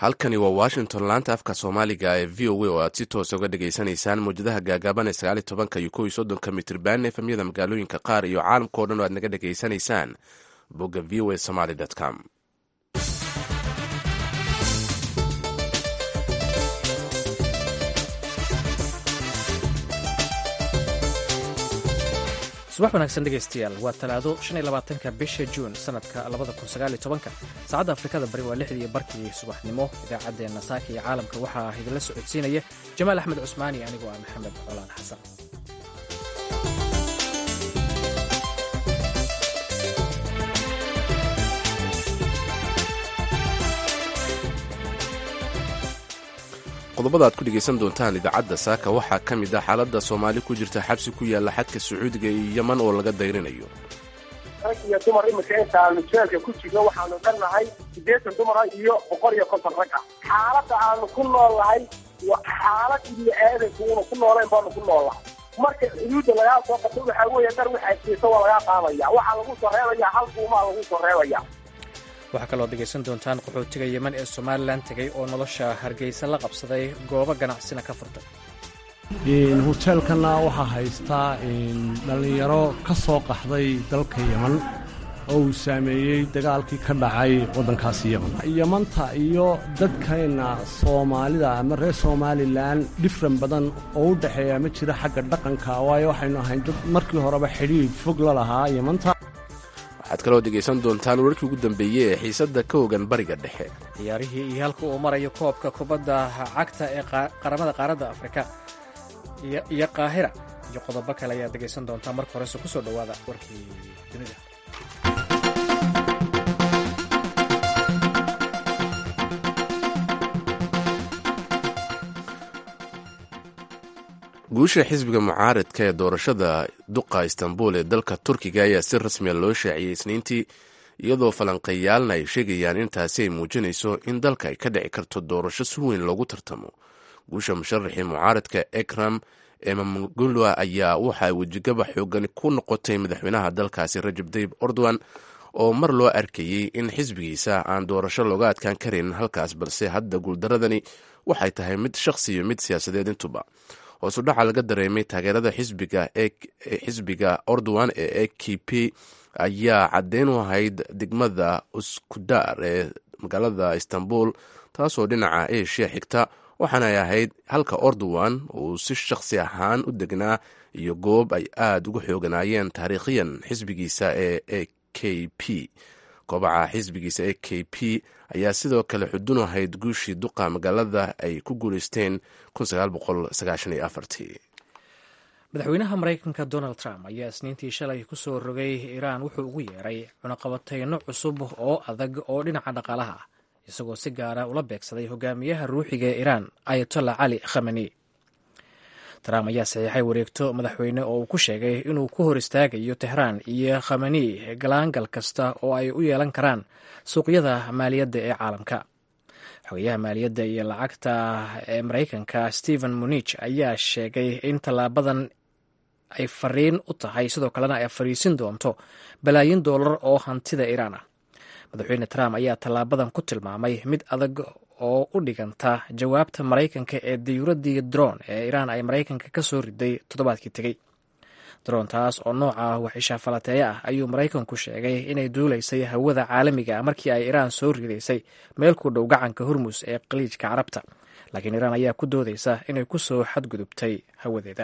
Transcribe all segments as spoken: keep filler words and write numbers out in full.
halkani waa washington laanta afka soomaaliga ee v o a oo aad si toos uga dhegaysanaysaan mawjadaha gaagaaban ee sagaali tobanka iyo kow iyo soddonka mitirban efemyada magaalooyinka qaar iyo caalamkao dhan oo aad naga dhegaysanaysaan bogga v o a somaly com. subax wanaagsan dhegaystayaal waa talaado shan iyo labaatanka bisha juun sanadka labada kun sagaal iyo tobanka saacadda afrikada bari waa lixdii barkii subaxnimo idaacaddeenna saaka iyo caalamka waxaa idinla socodsiinaya jamaal axmed cusmaani anigoo ah maxamed colaan xasan. qodobada aad ku dhegaysan doontaan idaacadda saaka waxaa ka mid ah xaaladda soomaali ku jirta xabsi ku yaalla xadka sacuudiga iyo yeman oo laga dayrinayo. rag iyo dumar iminka intaanu jeelka ku jirno waxaanu dhannahay siddeetan dumara iyo boqol iyo konton rag ah. xaaladda aanu ku nool nahay waa xaalad iyo aadanku una ku noolayn baanu ku nool nahay. marka xuduudda lagaa soo qabto waxaa weeye dar waxaa jeesa waa lagaa qaadaya waxaa lagu soo reebayaa hal buumaa lagu soo reebaya. waxaa kaloo dhegaysan doontaan qaxootiga yeman ee somalilan tegay oo nolosha hargeysa la qabsaday goobo ganacsina ka furtay. hoteelkana waxaa haystaa dhallinyaro ka soo qaxday dalka yeman oo uu saameeyey dagaalkii ka dhacay waddankaasi yeman. yemanta iyo dadkeenna soomaalida ama reer somalilan dhifran badan oo u dhexeeya ma jira xagga dhaqanka waayo waxaynu ahayn dad markii horeba xidhiidh fog la lahaa yemanta. waxaad kaloo dhegaysan doontaan wararkii ugu dambeeyey ee xiisadda ka ogan bariga dhexe, ciyaarihii iyo halka uu marayo koobka kubadda cagta ee qaramada qaaradda afrika iyo qaahira iyo qodobo kale ayaad dhegaysan doontaan. marka horese ku soo dhowaada warkii dunida. guusha xisbiga mucaaradka ee doorashada duqa istanbul ee dalka turkiga ayaa si rasmiya loo shaaciyey isniintii, iyadoo falanqeeyaalna ay sheegayaan in taasi ay muujinayso in dalka ay ka dhici karto doorasho si weyn loogu tartamo. guusha musharaxii mucaaradka ekram emamogulwa ayaa waxa ay wejigaba xoogan ku noqotay madaxweynaha dalkaasi rajab tayyib erdogan oo mar loo arkayey in xisbigiisa aan doorasho looga adkaan karin halkaas, balse hadda guuldaradani waxay tahay mid shakhsi iyo mid siyaasadeed intuba. hoosu dhaca laga dareemay taageerada xisbiga xisbiga erdogan ee e k p ayaa caddeyn u ahayd degmada uskudar ee magaalada istanbul, taasoo dhinaca asia xigta, waxaana ay ahayd halka erdogan uu si shakhsi ahaan u degnaa iyo goob ay aad uga xooganaayeen taariikhiyan xisbigiisa ee e k p. kobaca xisbigiisa e k p ayaa sidoo kale xudun ahayd guushii duqa magaalada ay ku guulaysteen madaxweynaha maraykanka donald trump ayaa isniintii shalay ku soo rogay iiraan wuxuu ugu yeeray cunaqabatayno cusub oo adag oo dhinaca dhaqaalaha ah, isagoo si gaara ula beegsaday hogaamiyaha ruuxiga ee iiraan ayatollah cali khamani. trump ayaa saxiixay wareegto madaxweyne oo uu ku sheegay inuu ku hor istaagayo tehraan iyo khamani galaangal kasta oo ay u yeelan karaan suuqyada maaliyadda ee caalamka. xogayaha maaliyadda iyo lacagta ee maraykanka stephen munich ayaa sheegay in tallaabadan ay fariin u tahay, sidoo kalena ay fariisin doonto balaayin doolar oo hantida iiraan ah. madaxweyne trump ayaa tallaabadan ku tilmaamay mid adag oo u dhiganta jawaabta maraykanka ee diyuuradii dron ee iiraan ay maraykanka ka soo riday toddobaadkii tegey. drontaas oo nooca wax ishaafalateeya ah ayuu maraykanku sheegay inay duulaysay hawada caalamiga markii ay iiraan soo ridaysay meel ku dhow gacanka hormus ee khaliijka carabta, laakiin iiraan ayaa ku doodaysa inay ku soo xadgudubtay hawadeeda.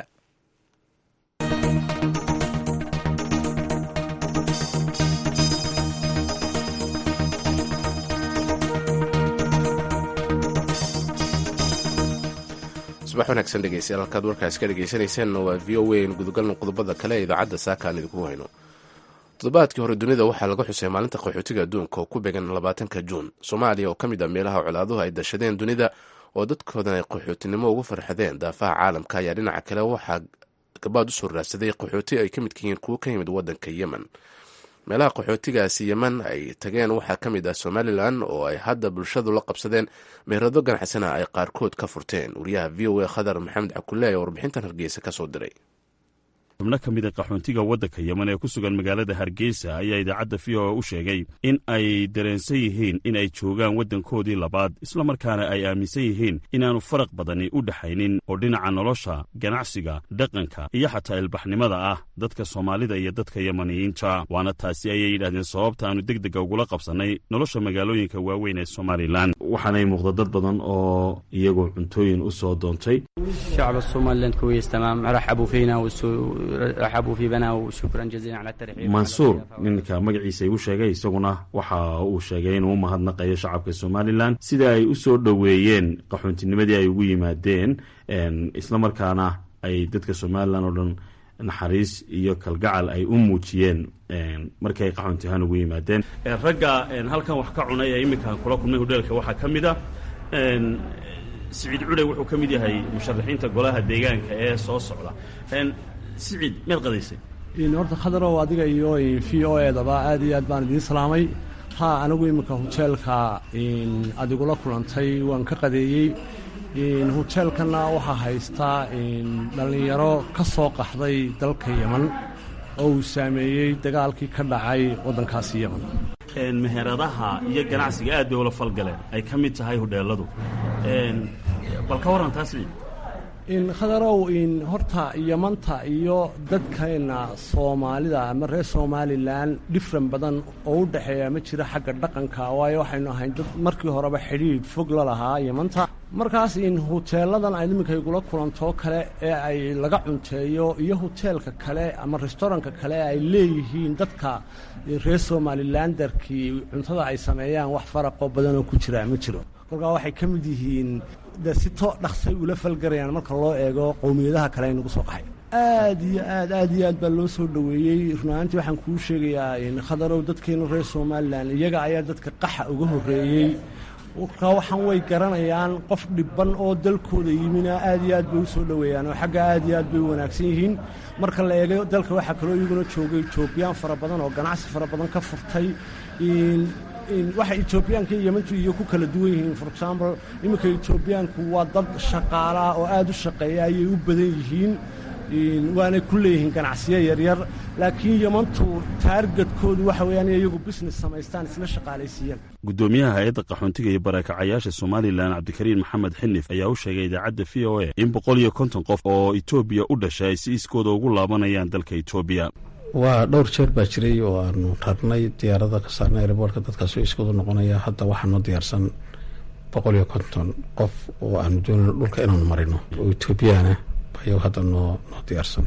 subax wanaagsan dhegeystayaal, halkaad warkaas ka dhegeysanaysaanna waa v o a. in gudagalna qodobada kale ee idaacadda saaka aan idinku hayno. toddobaadkii hore dunida waxaa laga xusay maalinta qaxootiga adduunka oo ku beegan labaatanka juun. soomaaliya oo ka mid ah meelaha colaaduhu ay dashadeen dunida oo dadkoodan ay qaxootinimo ugu farxadeen daafaha caalamka, ayaa dhinaca kale waxaa gabaad u soo raadsaday qaxooti ay ka midka yihiin kuwo ka yimid waddanka yemen. meelaha qaxootigaasi yeman ay tageen waxaa ka mid ah somalilan oo ay hadda bulshadu la qabsadeen meherado ganacsana ay qaarkood ka furteen. wariyaha v o a khadar maxamed cakulle ayaa warbixintan hargeysa ka soo diray. xubno ka mid a qaxoontiga waddanka yemen ee ku sugan magaalada hargeysa ayaa idaacadda v o a u sheegay in ay dareensan yihiin in ay joogaan waddankoodii labaad islamarkaana ay aaminsan yihiin inaanu faraq badani u dhexaynin oo dhinaca nolosha ganacsiga dhaqanka iyo xataa ilbaxnimada ah dadka soomaalida iyo dadka yemaniyiinta waana taasi ayay yidhahdeen sababta aanu deg dega ugula qabsannay nolosha magaalooyinka waaweyn ee somalilan waxaanay muuqda dad badan oo iyagoo cuntooyin u soo doontay shacab somaliland كويس تمام رحبوا فينا ورحبوا في بنا وشكرا جزيلا على الترحيب mansuur ninka magaciisa igu sheegay isaguna waxa uu sheegay inuu u mahadnaqayo shacabka somalilan sida ay u soo dhoweeyeen qaxoontinimadii ay ugu yimaadeen islamarkaana ay dadka somalilan oo dhan naxariis iyo kalgacal ay u muujiyeen markay qaxoontihaan ugu yimaadeen ragga halkan wax ka cunay ee iminka kula kulmay hodheelka waxaa ka mid a سعيد عودة wuxuu ka mid yahay musharaxiinta golaha deegaanka ee soo socda een سعيد meel qadaysan in horta khadaro adiga iyo v o a daba aad iyo aad baan idin salaamay ha anigu imika hoteelka in adigula kulantay waan ka qadeeyay in hoteelkana waxa haysta in dhalinyaro ka soo qaxday dalka Yemen oo uu saameeyay dagaalkii ka dhacay wadankaas Yemen een meheradaha iyo ganacsiga aad bay ula falgaleen ay ka mid tahay hodheeladu een bal ka waran taasi in khadarow in horta Yemanta iyo dadkeena Soomaalida ama reer Somaliland different badan oo u dhaxeeya ma jira xagga dhaqanka waayo waxaynu ahayn dad markii horeba xiriir fog la lahaa Yemanta markaas in hoteeladan ay iminka igula kulanto kale ee ay laga cunteeyo iyo hoteelka kale ama restaurantka kale ay leeyihiin dadka reer Somalilanderkii cuntada ay sameeyaan wax faraq badan oo ku jira ma jiro kolka waxay ka mid yihiin dasito dhaqsay ula falgarayaan marka loo eego qowmiyadaha kale inagu soo qaxay aad iyo aad aad iyo aad baa loo soo dhaweeyay runaantii waxaan kuu sheegayaa in khadarow dadkeena reer Somaliland iyaga ayaa dadka qaxa uga horeeyay ka waxaan way garanayaan qof dhibban oo dalkooda yimina aad iyo aad bay u soo dhaweeyaan oo xagga aad iyo aad bay wanaagsan yihiin marka la eego dalka waxa kale oo iyaguna joogay Ethiopian fara badan oo ganacsi fara badan ka furtay in in waxa Ethiopianka iyo Yementu iyo ku kala duwan yihiin for example imika Ethiopianku waa dad shaqaala oo aad u shaqeeya ay u badan yihiin in waana ku leeyihiin ganacsiyo yar yar laakiin Yementu targetkoodu waxa weeyaan iyagu business samaystaan isla shaqaalaysiiyaan gudoomiyaha hay'adda qaxoontiga iyo barakacayaasha Somaliland Cabdikariin Maxamed Xinif ayaa u sheegay idaacadda V O A in boqol iyo konton qof oo Ethiopia u dhashay si iskooda ugu laabanayaan dalka Ethiopia waa dhowr jeer baa jiray oo aanu rarnay diyaarada ka saarnay airportka dadkaas oo iskooda noqonaya hadda waxaan noo diyaarsan boqol iyo konton qof oo aanu doonayno dhulka inaanu marino oo Ethiopiana bayo hadda noo noo diyaarsan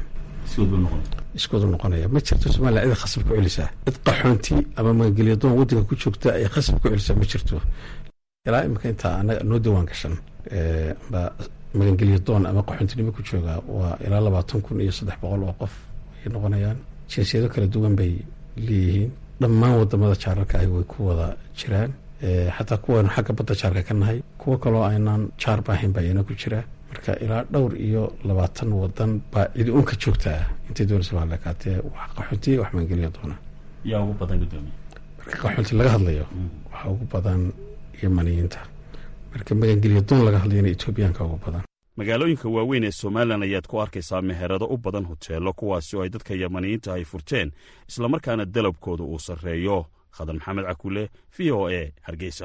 iskooda noqonaya ma jirto Soomaaliya cid khasab ku celisa cid qaxoonti ama magaalada waddanka ku joogta ay khasab ku celisa ma jirto ilaa imika inta anaga noo diiwaan gashan ee ba magaalada ama qaxoontinimo ku jooga waa ilaa labaatan kun iyo saddex boqol oo qof ay noqonayaan jinsiyado kala duwan bay leeyihiin dhammaan wadamada jaararka ay way ku wada jiraan xataa kuwan xagga badda jaarka ka nahay kuwa kaloo aynaan jaar baahin baa ina ku jira marka ilaa dhowr iyo labaatan wadan baa cidi unka joogtaa intay doonaysa waa lakaatee wax qaxoonti wax maangeliya doona yaa ugu badan gudoomiye marka qaxoonti laga hadlayo waxa ugu badan Yemaniyiinta marka maangeliya doon laga hadlayna Ethiopianka ugu badan magaalooyinka waaweyn ee Somaliland ayaad ku arkaysaa meherado u badan hoteelo kuwaasi oo ay dadka Yemaniyiinta ay furteen isla markaana dalabkooda uu sareeyo Khadan Maxamed Cakule V O A Hargeysa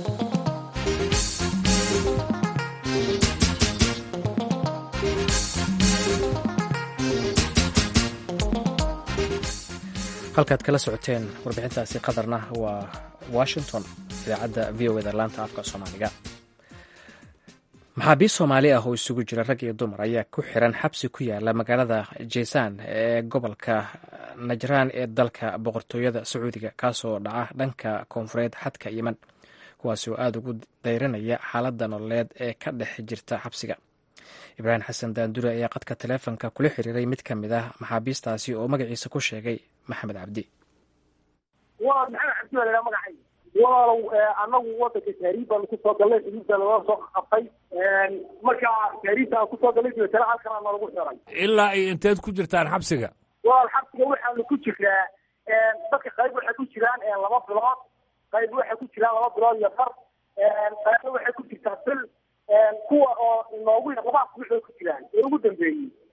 halkaad kala socoteen warbixintaasi qadarna waa Washington idaacadda V O A da laanta afka Soomaaliga maxaabiist Soomaali ah oo isugu jira rag iyo dumar ayaa ku xiran xabsi ku yaala magaalada Jeysan ee gobolka Najraan ee dalka boqortooyada Sacuudiga kaasoo dhaca dhanka koonfureed xadka Yemen kuwaas oo aad ugu dayranaya xaaladda nololeed ee ka dhex jirta xabsiga Ibrahim Xasan Daandure ayaa qadka taleefanka kula xiriiray mid ka mid ah maxaabiistaasi oo magaciisa ku sheegay Maxamed Cabdi waa maxamed cabdi wala magacay walaalow anagu wadanka taariikhdan ku soo galay inta loo soo qabtay marka taariikhdan ku soo galay tira halkan aan lagu xiray ilaa ay inteed ku jirtaan xabsiga waa xabsiga waxaan ku jiraa dadka qayb waxa ku jiraan laba bilood qayb waxa ku jiraan laba bilood iyo far qayb waxa ku jirtaa bil kuwa oo noogu labaad wuxuu ku jiraan ee ugu dambeeyay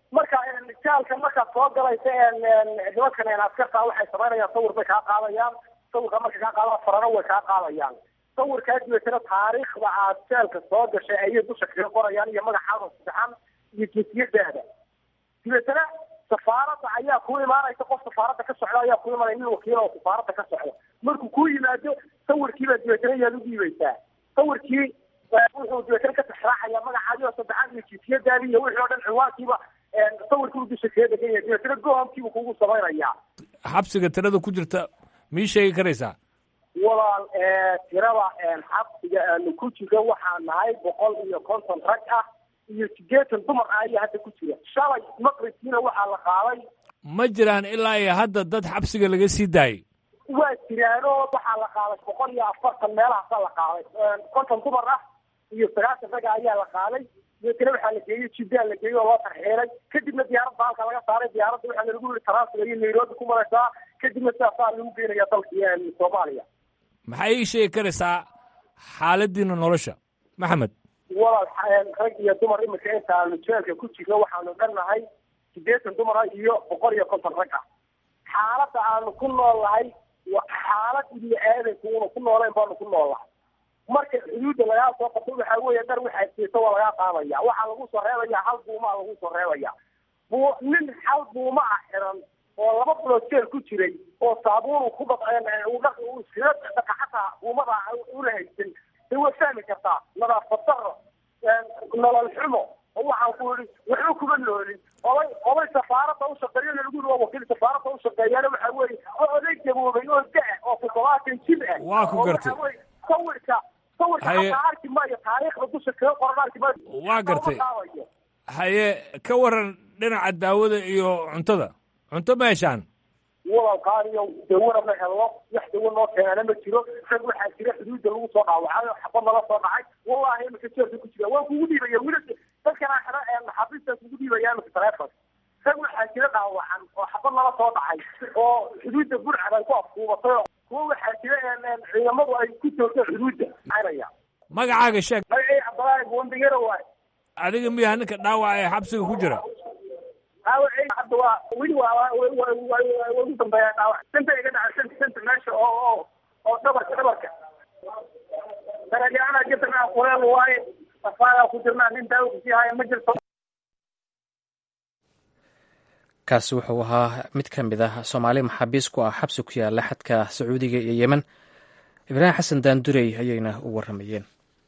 marka jaalka markaad soo galaysa nimankan askarta waxay samaynayaan sawir bay kaa qaadayaan sawirka marka kaa qaadaan farano way kaa qaadayaan sawirkaa dibeetana taariikhda aad jaalka soo gashay ayay dusha kaga qorayaan iyo magacaada saxan iyo jinsiyadaada dibeetana safaaradda ayaa ku imaanaysa qof safaaradda ka socda ayaa ku imaanaya nin wakiil oo safaaradda ka socda markuu ku yimaado sawirkiibaa dibeetana yaad u dhiibaysaa sawirkii wuxuu dibeetana ka taxraacaya magacaadii oo saddexaad iyo jinsiyadaadii iyo wixii oo dhan ciwaankiiba sawirkii uu dusha kaga degan yahay dibeetana gohomkiibu kugu samaynayaa. xabsiga tirada ku jirta mii sheegi karaysaa? walaal tirada xabsiga aanu ku jiro waxaa nahay boqol iyo konton rag ah iyo sideetan dumar ah ayaa hadda ku jira. shalay maqribkiina waxaa la qaaday. ma jiraan ilaa iyo hadda dad xabsiga laga sii daayay? waa jiraanoo waxaa la qaaday boqol iyo afartan meelahaasaa la qaaday konton dumar ah iyo sagaashan raga ayaa la qaaday deetana waxaa la geeyey jiddaa la geeyey oo loo tarxiilay kadibna diyaaradda halka laga saaray diyaaradda waxaa lagu yiri taraasiga iyo nairobi ku maraysaa kadibna sidaasaa lagu geenaya dalkii soomaaliya. maxay ii sheegi karaysaa xaaladiina nolosha maxamed? walaal rag iyo dumar iminka intaanu jeelka ku jirno waxaanu dhannahay sideetan dumar ah iyo boqol iyo konton rag ah. xaaladda aanu ku noolnahay waa xaalad ibni aadanku una ku noolayn baanu ku noolnahay. marka xuduudda lagaa soo qabto waxaa weeye dhar waxaad siisa waa lagaa qaadaya waxaa lagu soo reebaya hal buumaa lagu soo reebaya bu nin hal buuma ah xiran oo laba bilood jeel ku jiray oo saabuun ku iskaga dhaqa xataa buumada una haysan de waa fahmi kartaa nadaafad daro nolol xumo waxaan ku yidhi waxba kuma noolin obay obay safaaradda u shaqeeyo lagu yidhi waa wakiil safaaradda u shaqeeyaana waxaa weeye oo oday gaboobay oo da-a oo toddobaatan jir ah waa ku gartay sawirka sawirka xataa arki maayo taariikhda dusha kaga qoran arki maayo waa gartay haye ka waran dhinaca daawada iyo cuntada cunto ma heshaan? walaal qaaliyo dawana ma helno wax dawa noo keenana ma jiro rag waxaa jira xuduudda lagu soo dhaawacay xabad nala soo dhacay wallahi imika jeelka ku jira waan kugu dhiibaya wila dadkana xira maxaabiista kugu dhiibaya imika taleefon rag waxaa jira dhaawacan oo xabad nala soo dhacay oo xuduudda burcad ay ku afkuubatay kuwa waxaa jira ciidamadu ay ku joogto xuduudda magacaaga sheeg. magacii cabdalaahi buundiyara waay. adiga miyaa ninka dhaawaca ee xabsiga ku jira? hadda waa weli waa ugu dambeeya dhaawac santa iga dhacay santa meesha oo oo oo dhabarka dhabarka darajana jirtana qureel waaye safaada ku jirnaa nin daawo kusii haya ma jirto. kaasi wuxuu ahaa mid ka mid ah soomaali maxaabiis ku ah xabsi ku yaala xadka sacuudiga iyo yemen. ibraahim xasan daandurey ayayna u waramayeen.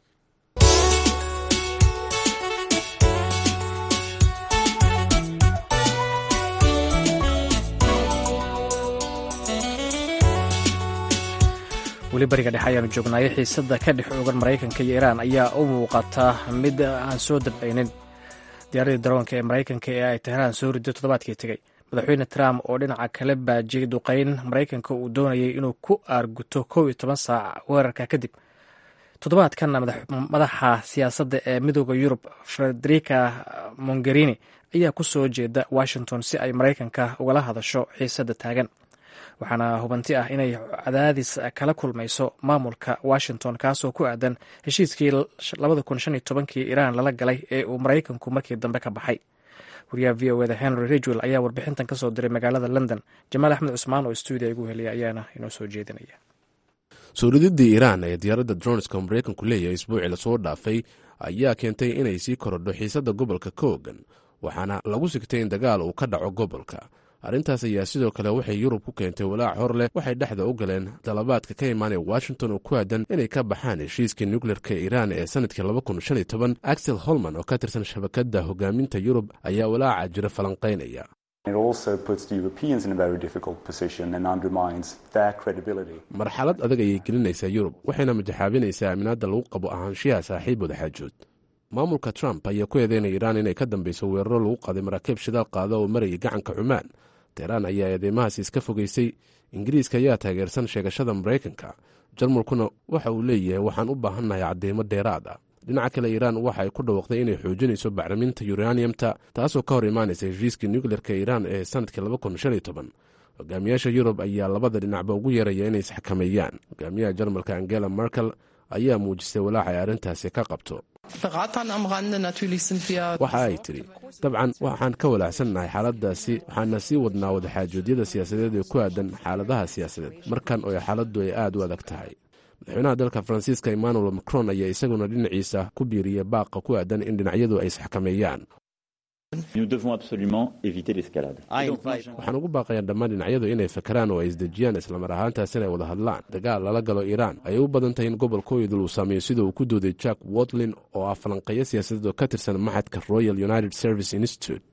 weli bariga dhexe ayaanu joognaayay xiisadda ka dhex oogan maraykanka iyo iiraan ayaa u muuqata mid aan soo dabcaynin diyaaradii daroonka ee maraykanka ee ay tehraan soo riday toddobaadkii tegey. madaxweyne trump oo dhinaca kale baajiyay duqayn maraykanka uu doonayay inuu ku aarguto kow iyo toban saac weerarka kadib. toddobaadkanna madaxa siyaasadda ee midooda yurub frederica mongerini ayaa ku soo jeeda washington si ay maraykanka ugala hadasho xiisadda taagan. waxaana hubanti ah inay cadaadis kala kulmayso maamulka washington kaasoo ku aadan heshiiskii labada kun shan iyo tobankii iiraan lala galay ee uu maraykanku markii dambe ka baxay. wariyaha v o eda henry ridgwell ayaa warbixintan ka soo diray magaalada london. jamaal axmed cusmaan oo stuudiya igu heliyay ayaana inoo soo jeedinaya. soo rididii iiraan ee diyaaradda dronska maraykanku leeyahay isbuucii lasoo dhaafay ayaa keentay inay sii korodho xiisadda gobolka ka ogan waxaana lagu sigtay in dagaal uu ka dhaco gobolka. arrintaas ayaa sidoo kale waxay yurub ku keentay walaac hor leh waxay dhexda u galeen dalabaadka ka imaanaya washington oo ku aadan inay ka baxaan heshiiskii nukleerka iiraan ee sanadkii laba kun shan iyo toban. axel holman oo ka tirsan shabakadda hogaaminta yurub ayaa walaaca jira falanqaynaya. marxalad adag ayay gelinaysaa yurub waxayna majaxaabinaysaa aaminaadda lagu qabo ahaanshiyaha saaxiib wadaxaajood. maamulka trump ayaa ku eedeynaya iiraan inay ka dambeyso weeraro lagu qaaday maraakiib shidaal qaada oo marayay gacanka cumaan. teheraan ayaa eedeymahaas iska fogeysay. ingiriiska ayaa taageersan sheegashada maraykanka. jarmalkuna waxa uu leeyahay waxaan u baahannahay cadeymo dheeraad ah. dhinaca kale iiraan waxa ay ku dhawaaqday inay xoojinayso bacriminta yuraniyamta taasoo ka hor imaanaysa heshiiskii nukleerka iiraan ee sanadkii laba kun shan iyo toban. hogaamiyaasha yurub ayaa labada dhinacba ugu yeeraya inay isxakameeyaan. hogaamiyaha jarmalka angela merkel ayaa muujisay walaac ay arrintaasi ka qabto. waxa ay tidhi dabcan waxaan ka walaacsannahay xaaladdaasi waxaana sii wadnaa wadaxaajoodyada siyaasadeed ee ku aadan xaaladaha siyaasadeed markan oo xaaladdu ay aad u adag tahay madaxweynaha dalka faransiiska emmanuel macron ayaa isaguna dhinaciisa ku biiriyay baaqa ku aadan in dhinacyadu ay isxakameeyaan waxaan ugu baaqayaa dhammaan dhinacyadu inay fakaraan oo ay isdejiyaan islamar ahaantaas inay wada hadlaan dagaal lala galo iiraan ayay u badan tahay in gobolkooyadul uu saameeyo sida uu ku dooday jack watlin oo ah falanqeeyo siyaasadeed oo ka tirsan maxadka royal united service institute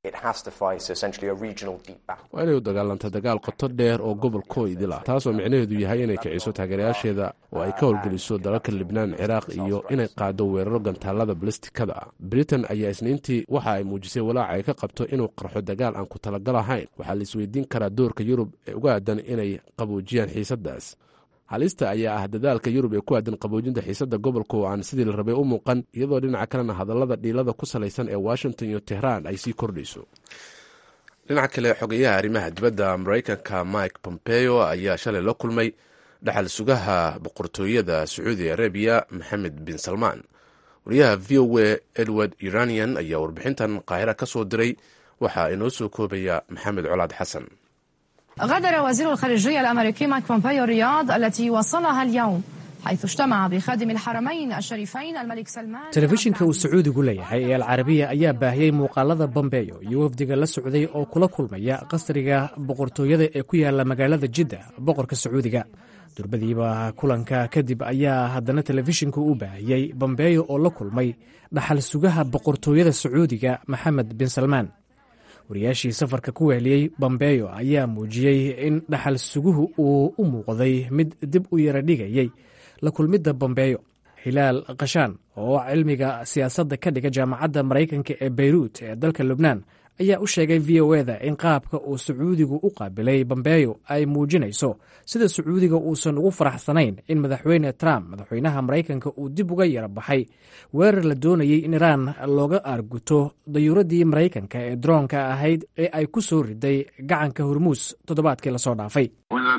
waa inay u dagaalanta dagaal qoto dheer oo gobolkooydil ah taasoo micnaheedu yahay inay kiciso taageerayaasheeda oo ay ka howlgeliso dalalka libnaan ciraaq iyo inay qaado weeraro gantaalada balistikada ah britain ayaa isniintii waxa ay muujisay walaac ay ka qabto inuu qarxo dagaal aan ku talagal ahayn waxaa la isweydiin karaa doorka yurub ee uga aadan inay qaboojiyaan xiisadaas halista ayaa ah dadaalka yurub ee ku aadan qaboojinta xiisadda gobolka oo aan sidii la rabay u muuqan iyadoo dhinaca kalena hadallada dhiilada ku salaysan ee washington iyo tehraan ay sii kordhayso dhinaca kale xogeyaha arrimaha dibadda maraykanka mike pompeo ayaa shalay la kulmay dhaxal sugaha boqortooyada sacuudi arabiya maxamed bin salmaan wariyaha v o a edward iranian ayaa warbixintan qaahira ka soo diray waxaa inoo soo koobaya maxamed colaad xasan غادر وزير الخارجية الأمريكي مايك بومبيو الرياض التي وصلها اليوم حيث اجتمع بخادم الحرمين الشريفين الملك سلمان telefishinka uu sacuudigu leeyahay ee alcarabiya ayaa baahiyey muuqaalada bombeyo iyo wafdiga la socday oo kula kulmaya qasriga boqortooyada ee ku yaala magaalada jidda boqorka sacuudiga durbadiiba kulanka kadib ayaa haddana telefishinku u baahiyey bombeyo oo la kulmay dhaxal sugaha boqortooyada sacuudiga maxamed bin salmaan wariyaashii safarka ku weheliyey bombeyo ayaa muujiyey in dhaxal suguhu uu u muuqday mid dib u yara dhigayey la kulmidda bombeyo hilaal kashaan oo cilmiga siyaasadda ka dhiga jaamacadda maraykanka ee beyruut ee dalka lubnaan ayaa u sheegay v o eda in qaabka uu sacuudigu u qaabilay bombeyo ay muujinayso sida sacuudiga uusan ugu faraxsanayn in madaxweyne trump madaxweynaha maraykanka uu dib uga yara baxay weerar la doonayey in iraan looga aarguto dayuuradii maraykanka ee droonka ahayd ee ay ku soo riday gacanka hormuus toddobaadkii lasoo dhaafay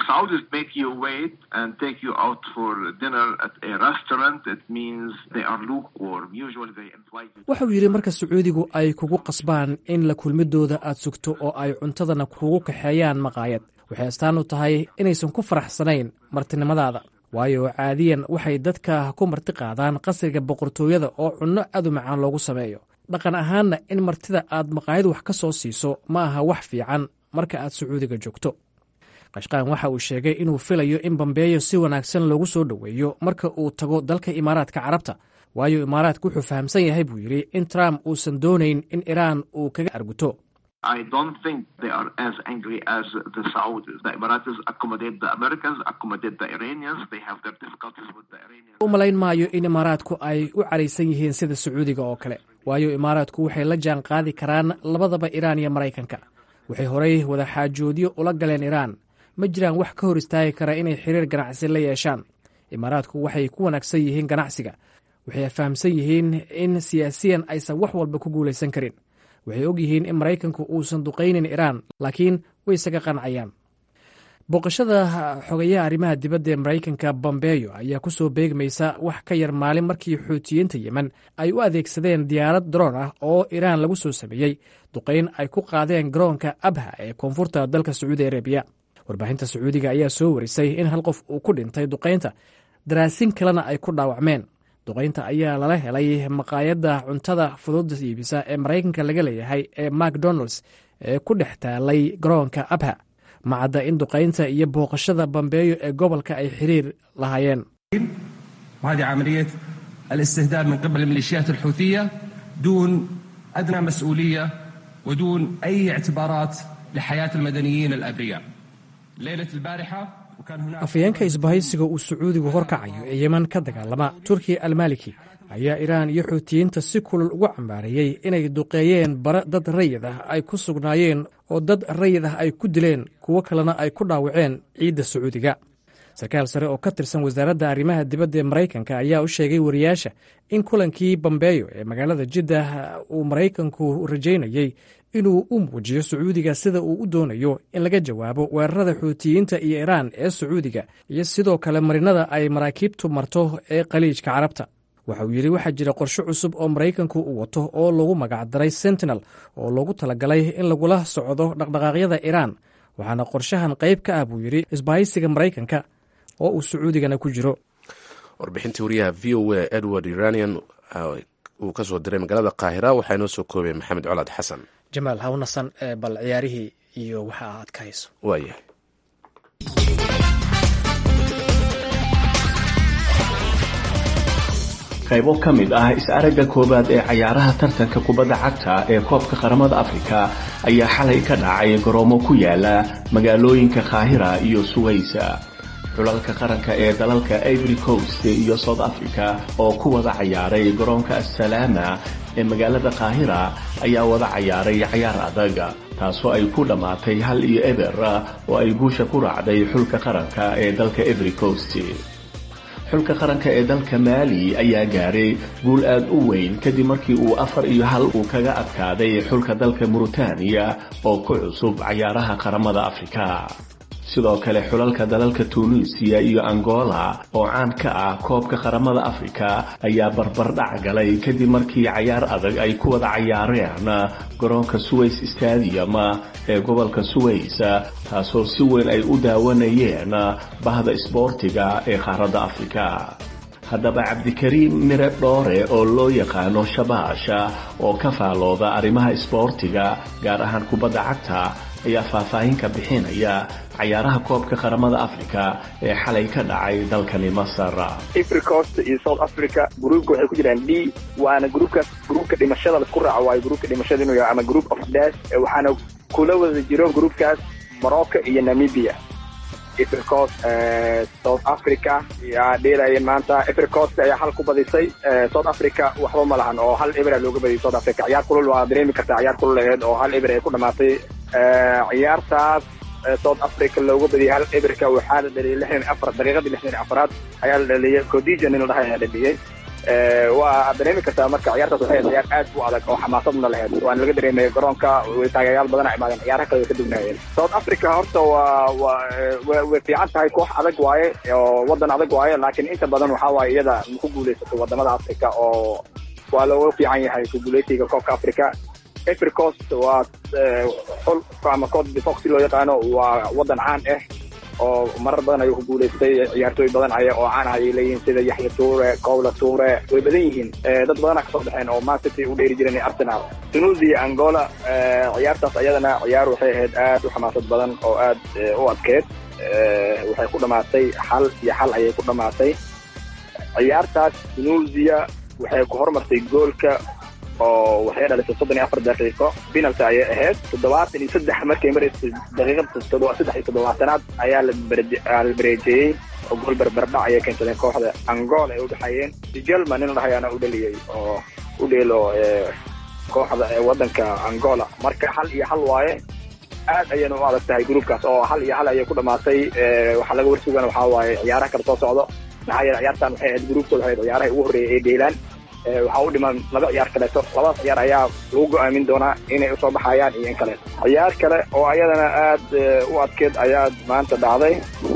wuxuu yidhi marka sacuudigu ay kugu qasbaan in la kulmidooda aad sugto oo ay cuntadana kugu kaxeeyaan maqaayad waxay astaan u tahay inaysan ku faraxsanayn martinimadaada waayo caadiyan waxay dadka ku marti qaadaan qasriga boqortooyada oo cunno aad u macaan loogu sameeyo dhaqan ahaanna in martida aad maqaayad wax ka soo siiso ma aha wax fiican marka aad sacuudiga joogto qashqaan waxa uu sheegay inuu filayo in bombeyo si wanaagsan loogu soo dhoweeyo marka uu tago dalka imaaraadka carabta waayo imaaraadku wuxuu fahamsan yahay buu yidhi in trump uusan doonayn in iraan uu kaga arguto u malayn maayo in imaaraadku ay u caraysan yihiin sida sacuudiga oo kale waayo imaaraadku waxay la jaan qaadi karaan labadaba iraan iyo maraykanka waxay horay wada xaajoodyo ula galeen iraan ma jiraan wax ka hor istaagi kara inay xiriir ganacsi la yeeshaan imaaraadku waxay ku wanaagsan yihiin ganacsiga waxay fahamsan yihiin in siyaasiyan aysan wax walba ku guulaysan karin waxay og yihiin in maraykanku uusan duqaynin iraan laakiin way isaga qancayaan booqashada xogayaha arrimaha dibadda ee maraykanka bombeyo ayaa ku soo beegmaysa wax ka yar maalin markii xuutiyiinta yemen ay u adeegsadeen diyaarad droon ah oo iraan lagu soo sameeyey duqayn ay ku qaadeen garoonka abha ee koonfurta dalka sacuudi arabiya warbaahinta sacuudiga ayaa soo warisay in hal qof uu ku dhintay duqaynta daraasin kalena ay ku dhaawacmeen duqaynta ayaa lala helay maqaayadda cuntada fudud iibisa ee maraykanka laga leeyahay ee macdonalds ee ku dhex taalay garoonka abha macadda in duqaynta iyo booqashada bombeyo ee gobolka ay xiriir lahaayeen وهذه عملية الاستهداف من قبل الميليشيات الحوثية دون أدنى مسؤولية ودون أي اعتبارات لحياة المدنيين الأبرياء ليلة البارحة afayeenka isbahaysiga uu sacuudigu horkacayo ee yeman ka dagaalama turkiya almaliki ayaa iraan iyo xuutiyiinta si kulul ugu cambaareeyey inay duqeeyeen bare dad rayid ah ay ku sugnaayeen oo dad rayid ah ay ku dileen kuwo kalena ay ku dhaawaceen ciidda sacuudiga sarkaal sare oo ka tirsan wasaaradda arrimaha dibadda ee maraykanka ayaa u sheegay wariyaasha in kulankii bombeyo ee magaalada jiddah uu maraykanku rajaynayey inuu u muujiyo sacuudiga sida uu u doonayo in laga jawaabo weerarada xuutiyiinta iyo iraan ee sacuudiga iyo sidoo kale marinada ay maraakiibtu marto ee khaliijka carabta waxa uu yidhi waxaa jira qorshe cusub oo maraykanku uu wato oo lagu magacdaray sentinel oo loogu talagalay in lagula socdo dhaqdhaqaaqyada iiraan waxaana qorshahan qayb ka ah buu yidhi isbahaysiga maraykanka oo uu sacuudigana ku jiro. warbixintii wariyaha v o a edward iranian uu ka soo diray magaalada qaahira waxaa inoo soo koobay maxamed colaad xasan. jamaal hawnasan bal ciyaarihii iyo waxa aad ka hayso. waayahay qaybo ka mid ah is-aragga koowaad ee cayaaraha tartanka kubadda cagta ee koobka qaramada afrika ayaa xalay ka dhacay garoomo ku yaala magaalooyinka qaahira iyo suwaysa. xulalka qaranka ee dalalka Ivory Coast iyo South Africa oo ku wada ciyaaray garoonka Assalaama ee magaalada qaahira ayaa wada ciyaaray ciyaar adag taasoo ay ku dhamaatay hal iyo eber oo ay guusha ku raacday xulka qaranka ee dalka Ivory Coast. xulka qaranka ee dalka Mali ayaa gaaray guul aad u weyn kadib markii uu afar iyo hal uu kaga adkaaday xulka dalka Mauritania oo ku cusub ciyaaraha qaramada Afrika. sidoo kale xulalka dalalka Tunisia iyo Angola oo caan ka ah koobka qaramada Afrika ayaa barbar dhac galay kadib markii ciyaar adag ay ku wada ciyaareen garoonka Suez Stadium ee gobolka Suez taasoo si weyn ay u daawanayeen bahda isboortiga ee qaaradda Afrika. haddaba Cabdikariim Mire Dhoore oo loo yaqaano Shabaasha oo ka faalooda arrimaha isboortiga gaar ahaan kubadda cagta ayaa faahfaahin ka bixinaya ciyaaraha koobka qaramada Afrika ee xalay ka dhacay dalkani Masar. Ivory Coast iyo South Africa groupka waxay ku jiraan D waana groupka groupka dhimashada la isku raaco waa groupka dhimashada inuu yahay ama group of death waxaana kula wada jiro groupkaas Morocco iyo Namibia. Ivory Coast South Africa yaa dheelayeen maanta. Ivory Coast ayaa hal ku badisay South Africa waxba ma lahan oo hal eber looga badiyay South Africa. ciyaar kulul waa dareemi kartaa ciyaar kulul ahayd oo hal eber ay ku dhamaatay. ciyaartaas South Africa looga badiyay hal eberka waxaa la dhaliyay lixdan iyo afar daqiiqadii lixdan iyo afaraad ayaa la dhaliyay Khadija nin la dhahay ayaa dhaliyay. waa dareemi kartaa marka ciyaartaas waxay ciyaar aad u adag oo xamaasadna lahayd waan laga dareemay garoonka way taageerayaal badan ay imaadeen ciyaaraha kale ka dugnaayeen. South Africa horta waa waa way fiican tahay koox adag waaye oo wadan adag waaye laakiin inta badan waxa waaye iyada ku guuleysatay wadamada Afrika oo waa loo fiican yahay ku guuleysiga koobka Afrika. Ivory Coast waa xul ama Cote d'Ivoire loo yaqaano waa wadan caan ah oo marar badan ay ku guuleystay ciyaartooy badan ay oo caan ah ay leeyihiin sida Yahya Toure, Kawla Toure way badan yihiin dad badan ka soo baxeen oo Man City u dheeri jireen Arsenal. Tunisia Angola ciyaartaas ayadana ciyaar waxay ahayd aad u xamaasad badan oo aad u adkeed waxay ku dhamaatay hal iyo hal ayay ku dhamaatay. ciyaartaas Tunisia waxay ku hormartay goolka oo waxay dhalisay soddon iyo afar daqiiqo penalty ayay ahayd toddobaatan iyo saddex markay maraysay daqiiqada saddex iyo toddobaatanaad ayaa la bareejiyey oo gool barbardhac ayay keensadeen kooxda Angola ay u dhaxayeen. Dijelma nin la hayaana u dhaliyay oo u dheelo kooxda wadanka Angola marka hal iyo hal waaye aad ayayna u adag tahay groupkaas oo hal iyo hal ayay ku dhamaatay. waxa laga warsugan waxa waaye ciyaaraha kala soo socdo maxaa yeelay ciyaartan waxay ahayd groupkooda waxay ciyaaraha ugu horeeyay ee dheelaan waxa u dhiman laba ciyaar kale labadaas ciyaar ayaa lagu go'aamin doonaa inay usoo baxayaan iyo in kale. ciyaar kale oo ayadana aad u adkeed ayaa maanta dhacday.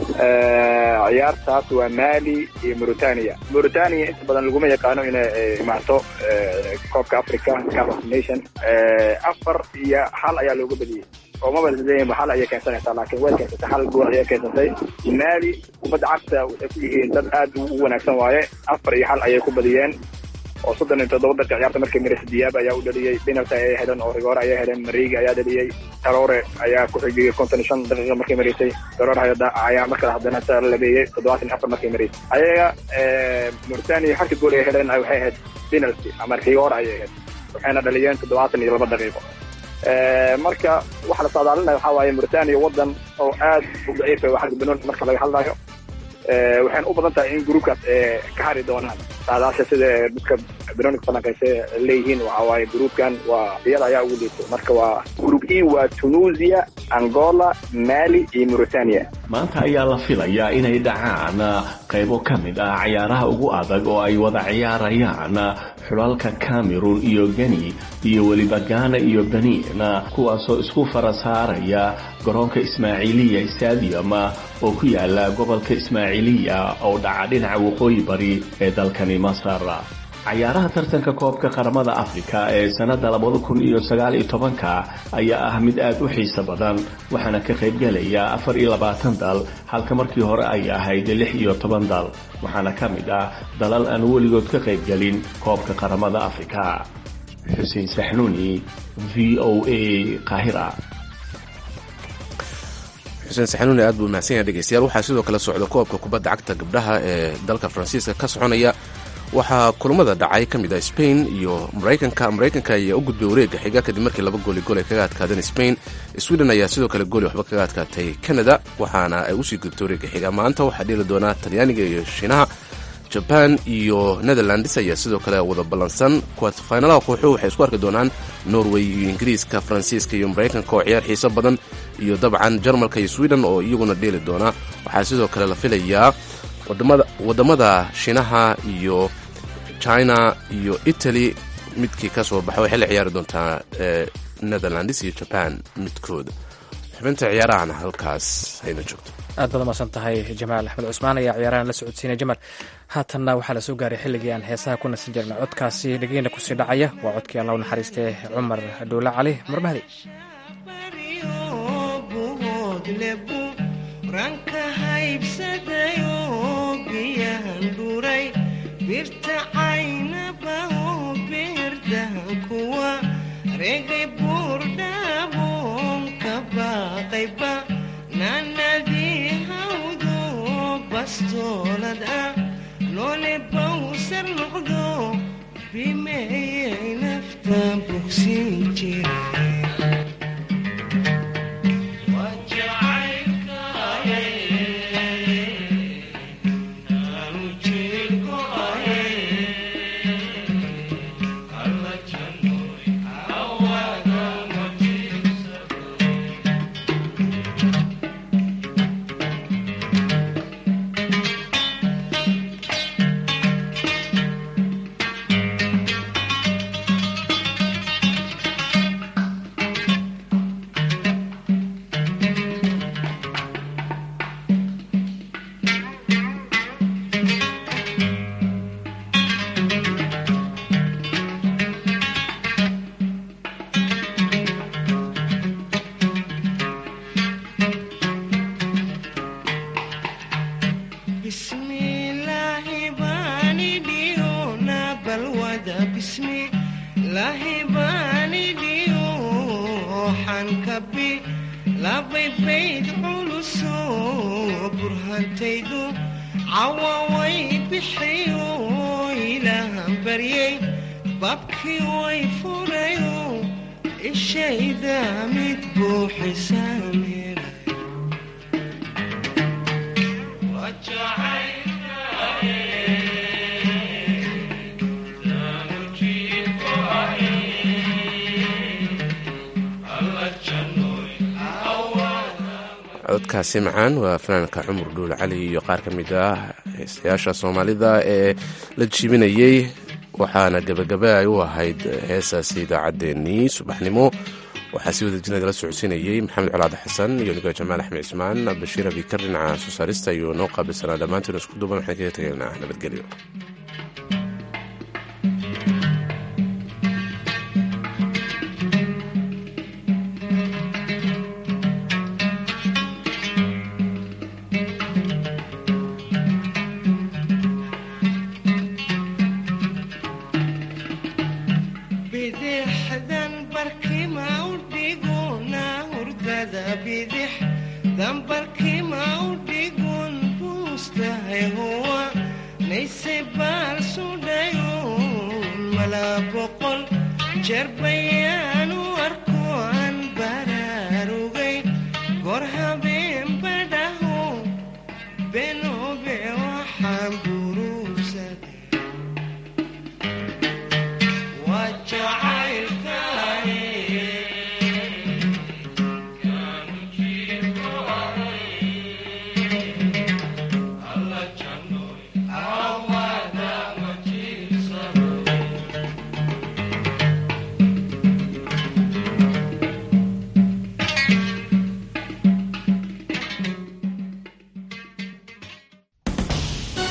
ciyaartaas waa Mali iyo Mauritania. Mauritania inta badan laguma yaqaano inay imaato koobka Africa Cup of Nations afar iyo hal ayaa looga badiyay oo ma badalay hal ayay keensanaysaa laakiin way keensatay hal gool ayay keensatay. Mali kubadda cagta waxay ku yihiin dad aad u wanaagsan waaye afar iyo hal ayay ku badiyeen oo soddon iyo toddoba daqiiqo ciyaarta markay Maris Diab ayaa u dhaliyay penalty ayay heleen oo Rigor ayaa heleen Mariga ayaa dhaliyay Traore ayaa ku xigay konton iyo shan daqiiqo markay marisay Traore ayaa markale haddana labeeyay toddobaatan iyo afar markay marisay ayaga Mauritania halka gool ay heleen waxay ahayd penalty ama Rigor ayay ahayd waxayna dhaliyeen toddobaatan iyo laba daqiiqo. marka waxa la saadaalinayo waxa waaye Mauritania wadan oo aad u daciif ah waxa banoon marka laga hadlayo waxaan u badan tahay in groupkaas ka hari doonaan saadaasha sida dadka banooniga falanqaysa leeyihiin waxa waaye groupkan waa iyada ayaa ugu liitay marka waa group E waa Tunisia, Angola, Mali iyo Mauritania. maanta ayaa la filayaa inay dhacaan qaybo ka mid ah ciyaaraha ugu adag oo ay wada ciyaarayaan xulalka Cameroon iyo Guinea iyo waliba Ghana iyo Benin kuwaasoo isku farasaaraya garoonka Ismaaciiliya Stadium oo ku yaala gobolka Ismaaciiliya oo dhaca dhinaca waqooyi bari ee dalkani Masar. cayaaraha tartanka koobka qaramada afrika ee sanada labada kun iyo sagaal iyo tobanka ayaa ah mid aad u xiiso badan waxaana ka qaybgelaya afar iyo labaatan dal halka markii hore ay ahayd lix iyo toban dal waxaana ka mid ah dalal aan weligood ka qaybgelin koobka qaramada afrika. xuseen saxnuuni, v o a, Qaahira. xuseen saxanuuni aad buu mahadsan yahay dhegeystayaal. waxaa sidoo kale socda koobka kubadda cagta gabdhaha ee dalka faransiiska ka soconaya. waxaa kulamada dhacay ka mid ah Spain iyo Mareykanka. Mareykanka ayaa u gudbay wareegga xiga kadib markii laba gooli gool ay kaga adkaadeen Spain. Sweden ayaa sidoo kale gooli waxba kaga adkaatay Canada, waxaana ay usii gudbtay wareegga xiga. maanta waxaa dheeli doonaa Talyaaniga iyo Shiinaha. Japan iyo Netherlands ayaa sidoo kale wada ballansan. Quarterfinalaha kooxuhu waxay isku arki doonaan Norway iyo Ingiriiska, Faransiiska iyo Mareykanka oo ciyaar xiiso badan, iyo dabcan Jarmalka iyo Sweden oo iyaguna dheeli doona. waxaa sidoo kale la filayaa wadamada wadamada Shiinaha iyo China iyo Italy midkii ka soo baxay waxay la ciyaari doontaa Netherlands iyo Japan midkood. xubinta ciyaarahana halkaas hayna joogto. aad baad umahadsan tahay Jamaal Axmed Cusmaan ayaa ciyaarahan la socodsiinaya. Jamaal, haatanna waxaa la soo gaaray xilligii aan heesaha ku nasan jirna. codkaasi dhegeyna kusii dhacaya waa codkii allah u naxariistay Cumar Dhuule Cali Marmahdi. birta caynaba birdahan kuwa regay buurdhaboon ka baaqayba naanadii hawdo bastoolad ah loole bawsar noqdo bimeeyay nafta bogsin jira. codkaasi macaan waa fanaanka Cumar Dhuule Cali iyo qaar ka mid ah heesayaasha Soomaalida ee la jiibinayay. waxaana gabagaba ay u ahayd heesaasi idaacaddeenii subaxnimo. waxaa si wada jirnada la socodsiinayay Maxamed Colaad Xasan iyo nigo Jamaal Axmed Cismaan. Bashiir Abikar dhinaca soo saarista iyo noo qaabilsanaa. dhammaantiin isku duuban waxaan kaga tegaynaa nabadgelyo. jerbayaan u arko aan baraarugay goor habeen badhaho benobe waxaan